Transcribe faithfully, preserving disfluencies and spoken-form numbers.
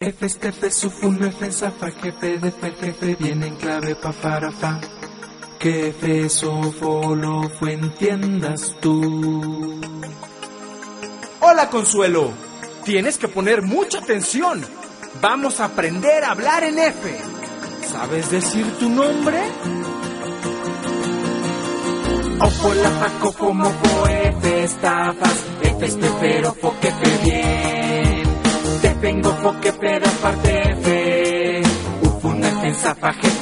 F, estefe, sufun, F, zafa, jefe, defe, jefe, viene en clave pa, para, fa. Que F, sofo, lo, fue, entiendas tú. Hola, Consuelo. Tienes que poner mucha atención. Vamos a aprender a hablar en F. ¿Sabes decir tu nombre? Ofo, la, fa, cofo, mofo, F, estafas, F, estefero, fo, que fe, bien. Te vengo, fo, que fe, da parte, F. Ufuna, F, zafa, jefe,